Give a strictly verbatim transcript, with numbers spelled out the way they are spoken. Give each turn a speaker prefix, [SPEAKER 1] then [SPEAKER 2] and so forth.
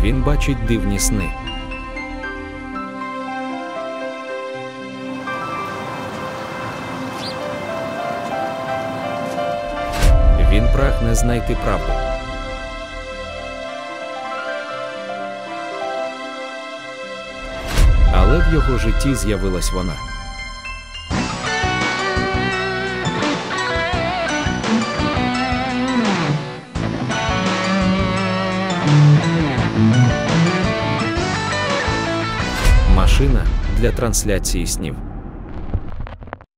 [SPEAKER 1] Він бачить дивні сни. Він прагне знайти правду. Але в його житті з'явилась вона. Машина для трансляції снів.